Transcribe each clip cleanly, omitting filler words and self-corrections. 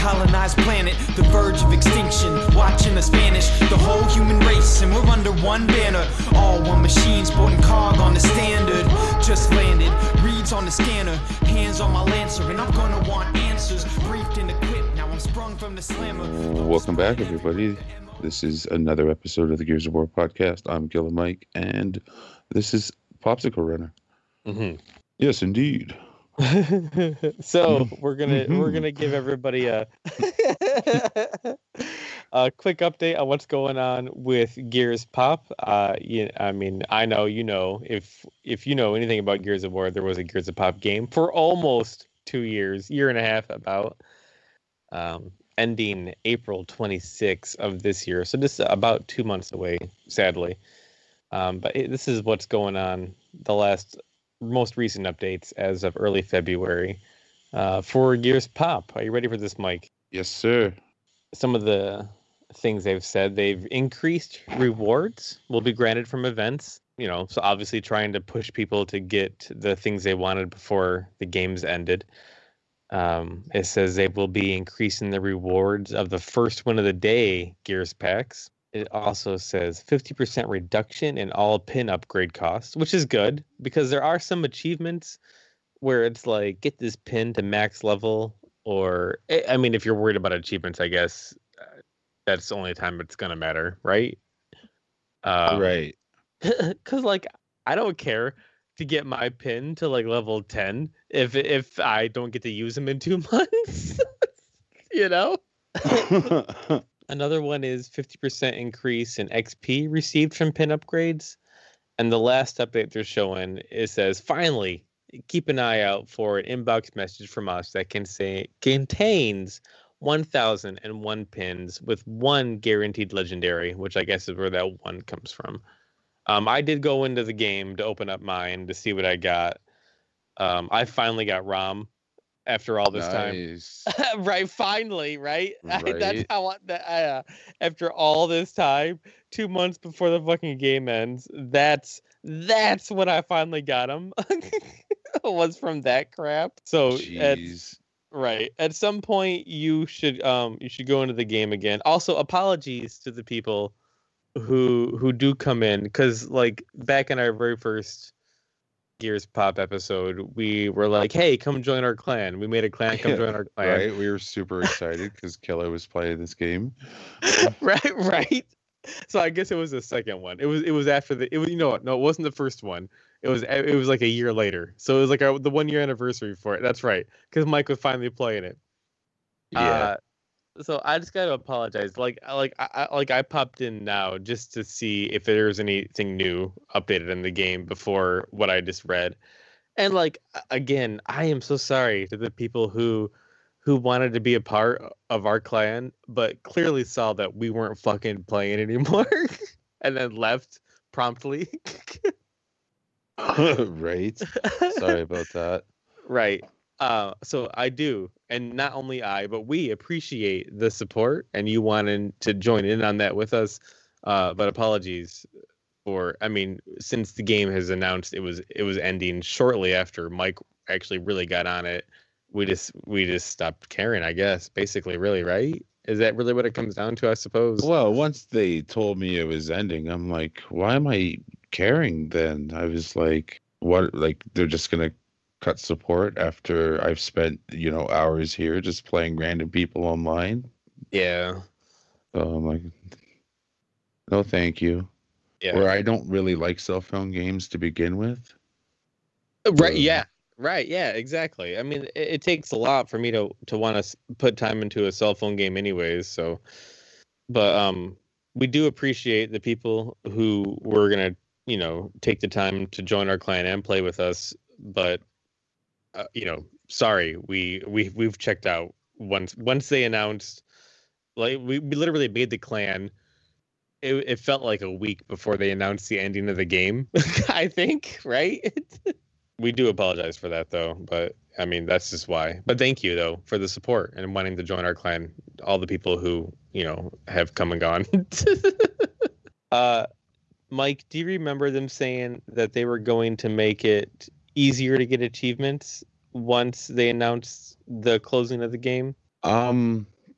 colonized planet, the verge of extinction, watching us vanish. The whole human race, and we're under one banner. All one machine, sporting cog on the standard. Just landed, reads on the scanner, hands on my lancer, and I'm gonna want answers. Briefed and equipped, now I'm sprung from the slammer. Welcome back, everybody. This is another episode of the Gears of War podcast. I'm Gilla Mike, and this is Popsicle Runner. Mm-hmm. Yes, indeed. So we're gonna give everybody a a quick update on what's going on with Gears Pop. I mean, I know you know, if you know anything about Gears of War, there was a Gears of Pop game for almost 2 years, year and a half about, ending April 26th of this year. So just about 2 months away, sadly. But this is what's going on. The most recent updates as of early February for Gears Pop. Are you ready for this, Mike? Yes, sir. Some of the things they've said, they've increased rewards will be granted from events. You know, so obviously trying to push people to get the things they wanted before the games ended. It says they will be increasing the rewards of the first win of the day Gears packs. It also says 50% reduction in all pin upgrade costs, which is good because there are some achievements where it's like, get this pin to max level, or, I mean, if you're worried about achievements, I guess that's the only time it's going to matter, right? Right. Because, like, I don't care to get my pin to, like, level 10 if I don't get to use them in 2 months, you know? Another one is 50% increase in XP received from pin upgrades. And the last update they're showing, it says, finally, keep an eye out for an inbox message from us that contains 1,001 pins with one guaranteed legendary, which I guess is where that one comes from. I did go into the game to open up mine to see what I got. I finally got ROM. After all this time, right? Finally, right? That's how after all this time, 2 months before the fucking game ends, that's when I finally got him. Was from that crap. So, right at some point, you should go into the game again. Also, apologies to the people who do come in, because like back in our very first Gears Pop episode, we were like, hey, come join our clan. We made a clan, come join our clan. Right, we were super excited because Killa was playing this game. right. So I guess it was the second one. It was after it was, no, it wasn't the first one. It was like a year later. So it was like the 1 year anniversary for it. That's right, because Mike was finally playing it. Yeah. So I just gotta apologize. I popped in now just to see if there's anything new updated in the game before what I just read. And like, again, I am so sorry to the people who wanted to be a part of our clan, but clearly saw that we weren't fucking playing anymore and then left promptly. Right. Sorry about that. Right. So I do, and not only I, but we appreciate the support and you wanting to join in on that with us. But apologies for, I mean, since the game has announced it was ending shortly after Mike actually really got on it, we just stopped caring, I guess, basically, really, right? Is that really what it comes down to, I suppose? Well, once they told me it was ending, I'm like, why am I caring then? I was like, what, like they're just going to cut support after I've spent, hours here just playing random people online? Yeah. So I'm like, no, thank you. Yeah. Or I don't really like cell phone games to begin with. Right. Yeah. Right. Yeah, exactly. I mean, it takes a lot for me to want to put time into a cell phone game anyways. So, but we do appreciate the people who were going to, take the time to join our clan and play with us. But, sorry, we've checked out once they announced, like, we literally made the clan. It felt like a week before they announced the ending of the game, I think, right? We do apologize for that, though. But, I mean, that's just why. But thank you, though, for the support and wanting to join our clan. All the people who, have come and gone. Mike, do you remember them saying that they were going to make it easier to get achievements once they announced the closing of the game?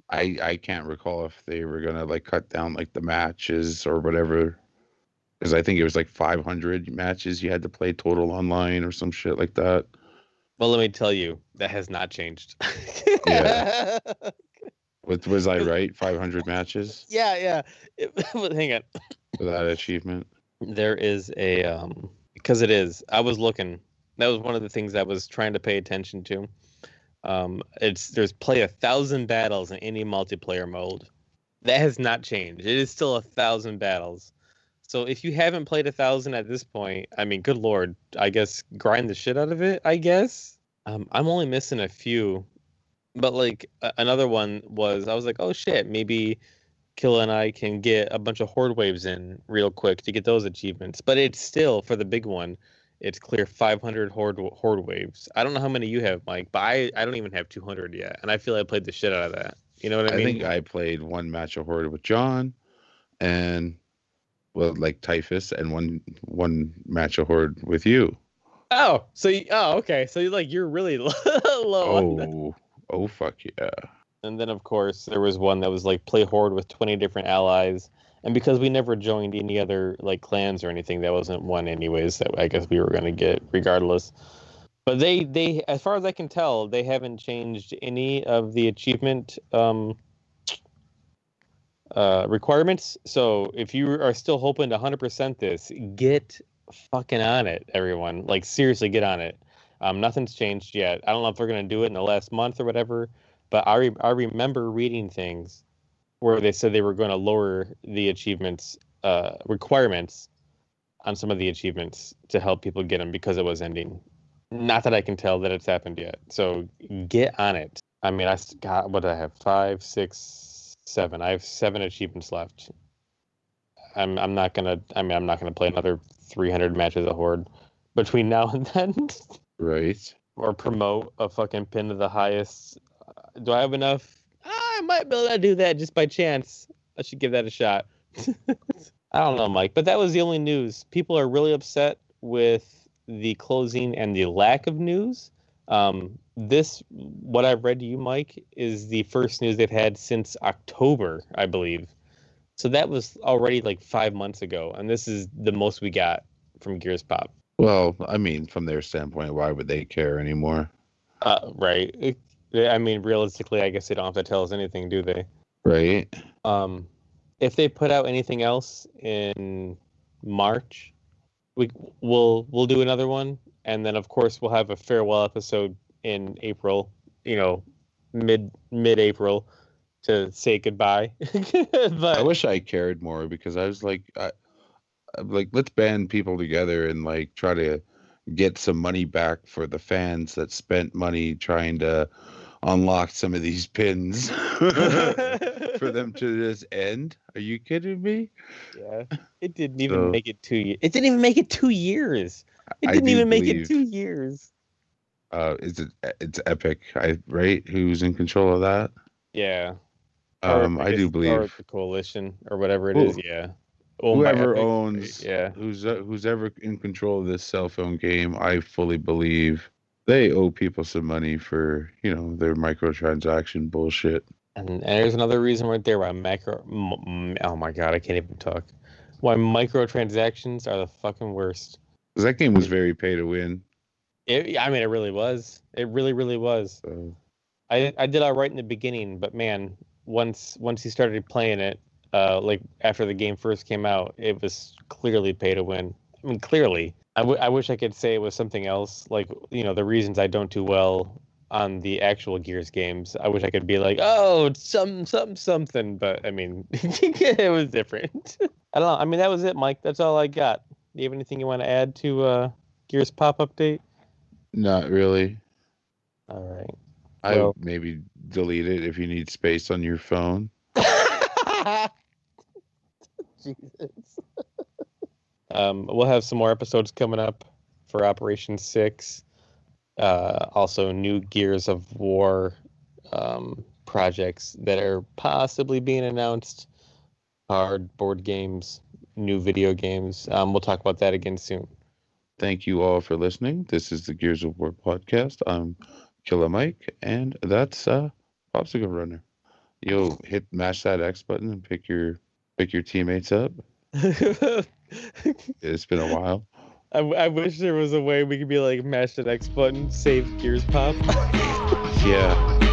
I can't recall if they were gonna like cut down like the matches or whatever. Because I think it was like 500 matches you had to play total online or some shit like that. Well, let me tell you, that has not changed. Yeah. Was I right? 500 matches Yeah. Hang on. for that achievement. There is a because it is. I was looking. That was one of the things I was trying to pay attention to. There's play 1,000 battles in any multiplayer mode. That has not changed. It is still 1,000 battles. So if you haven't played 1,000 at this point, I mean, good lord, I guess grind the shit out of it. I guess I'm only missing a few, but like another one was I was like, oh shit, maybe Killa and I can get a bunch of horde waves in real quick to get those achievements. But it's still for the big one. It's clear 500 horde waves. I don't know how many you have, Mike, but I don't even have 200 yet, and I feel I played the shit out of that. You know what I mean? I think I played one match of horde with John, and well, like Typhus, and one match of horde with you. Oh, okay. So you're really low. Oh, fuck yeah! And then of course there was one that was like play horde with 20 different allies, and because we never joined any other like clans or anything, that wasn't one anyways that I guess we were gonna get regardless. But they as far as I can tell, they haven't changed any of the achievement requirements. So if you are still hoping to 100% this, get fucking on it, everyone. Like seriously, get on it. Nothing's changed yet. I don't know if they're gonna do it in the last month or whatever, but I remember reading things where they said they were going to lower the achievements requirements on some of the achievements to help people get them because it was ending. Not that I can tell that it's happened yet. So get on it. I mean, what do I have? 5, 6, 7. I have 7 achievements left. I'm not gonna play another 300 matches of Horde between now and then. Right. Or promote a fucking pin to the highest. Do I have enough? I might be able to do that just by chance. I should give that a shot. I don't know, Mike, but that was the only news. People are really upset with the closing and the lack of news. What I've read to you, Mike, is the first news they've had since October, I believe. So that was already like 5 months ago, and this is the most we got from Gears Pop. Well, I mean, from their standpoint, why would they care anymore? Right. I mean, realistically, I guess they don't have to tell us anything, do they? Right. If they put out anything else in March, we'll do another one, and then of course we'll have a farewell episode in April. You know, mid-April to say goodbye. But I wish I cared more because I was like, let's band people together and like try to get some money back for the fans that spent money trying to unlock some of these pins for them to just end. Are you kidding me? Yeah, it didn't even make it 2 years. It didn't even make it 2 years. It didn't even make it 2 years. It's Epic, right? Who's in control of that? Yeah. I do believe or the coalition or whatever it is. Yeah. Whoever owns, who's ever in control of this cell phone game, I fully believe they owe people some money for, their microtransaction bullshit. And there's another reason right there why oh my god, I can't even talk. Why microtransactions are the fucking worst. Because that game was very pay to win. It really was. It really, really was. So. I did all right in the beginning, but man, once you started playing it, like after the game first came out, it was clearly pay to win. I mean, clearly. I wish I could say it was something else, like, the reasons I don't do well on the actual Gears games. I wish I could be like, oh, it's something, but I mean, it was different. I don't know. I mean, that was it, Mike. That's all I got. Do you have anything you want to add to Gears Pop update? Not really. All right. I would maybe delete it if you need space on your phone. Jesus. We'll have some more episodes coming up for Operation 6. Also, new Gears of War projects that are possibly being announced. Board games, new video games. We'll talk about that again soon. Thank you all for listening. This is the Gears of War podcast. I'm Killa Mike, and that's Popsicle Runner. mash that X button and pick your teammates up. It's been a while. I wish there was a way we could be like mash that X button, save Gears Pop. Yeah.